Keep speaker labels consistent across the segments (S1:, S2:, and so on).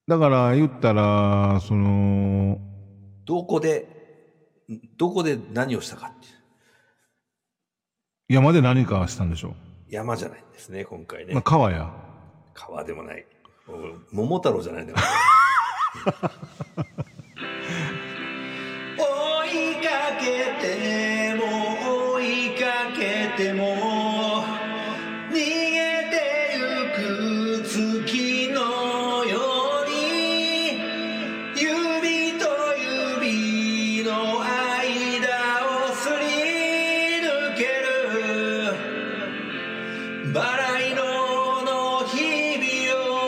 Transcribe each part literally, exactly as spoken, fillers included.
S1: だから言ったら、その、
S2: どこで、どこで何をしたかっていう。
S1: 山で何かしたんでしょう。
S2: 山じゃないんですね、今回ね。
S1: まあ、川や。
S2: 川でもない。桃太郎じゃないんだよ。追いかけても追いかけても逃げてゆく月のように指と指の間をすり抜けるバラ色の日々を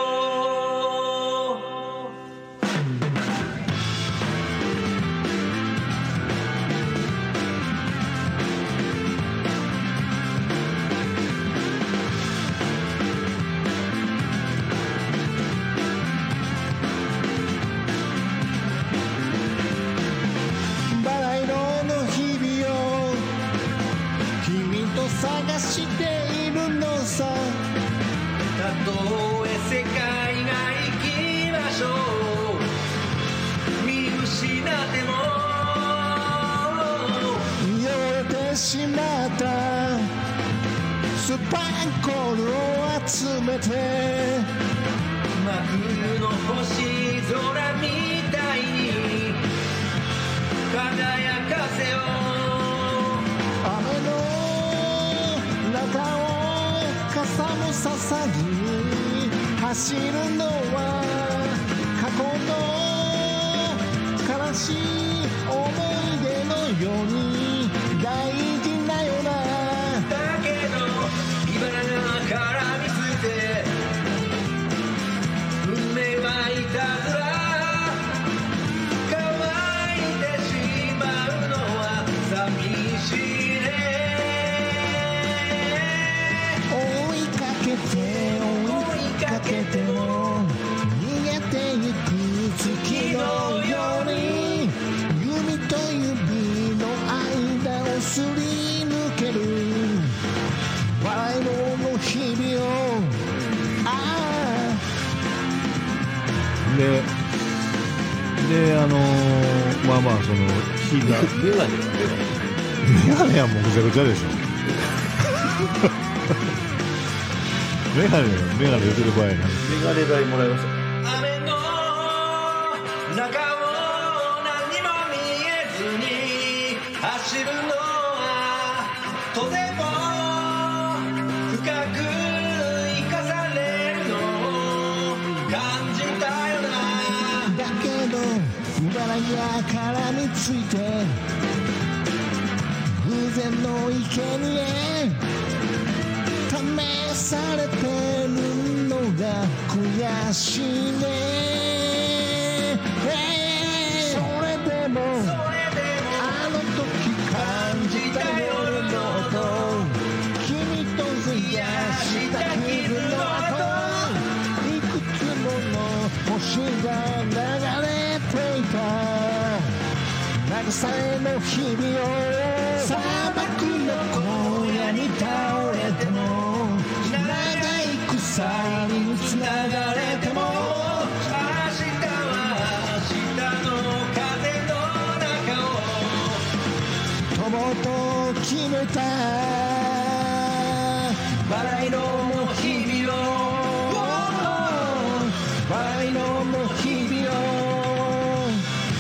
S3: バラ色の日々を君と探しているのさ。
S2: たとえ世界が行きましょう見失っても
S3: 汚れてしまったスパンコールを集めて
S2: 真冬の星空みたいに輝かせよ
S3: 雨の中を傘もささずに走るのは過去の悲しい思い出のように大事なよな。
S2: だけど茨が絡みついて運命はいたずら乾いてしまうのは寂しいね
S3: 追いかけて追いかけても逃げてゆく月のように指と指の間をすり抜ける笑いの日々をあ
S1: で、で、あのー、まあまあ、その、火が、
S2: メガネは
S1: メガネはもうぐちゃぐちゃでしょ。メガネ、メガネ言ってる場合なんです。
S2: メガネ代もらいました雨の中を何も見えずに走るのはとても深く生かされるのを感じたよな
S3: だけど茨が絡みついて偶然の生贄試されてるのが悔しいね。それでもあの時感じた夜の音君と増やした傷の跡いくつもの星が流れていた慰めの日々を砂漠の荒野に倒れても長い鎖につながれても
S2: 明日は明日の風の中を
S3: 飛ぼうと決めた
S2: バラ色の日々を
S3: バラ色の日々を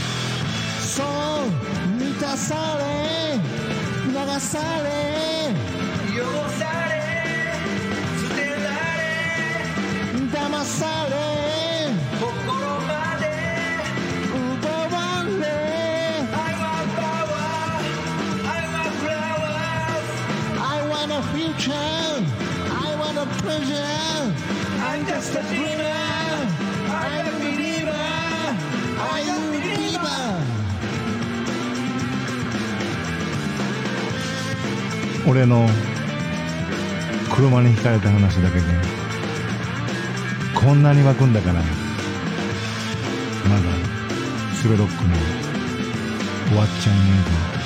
S3: そう満たされ流され
S2: 汚され捨てられ
S3: 騙され
S2: 心まで
S3: 奪われ
S2: I want power I want flowers
S3: I want a future I want a pleasure
S2: I'm just a dreamer I'm a believer
S3: I'm a believer
S1: 俺の車にひかれた話だけでこんなに湧くんだから、まだスベロックも終わっちゃいねえぞ。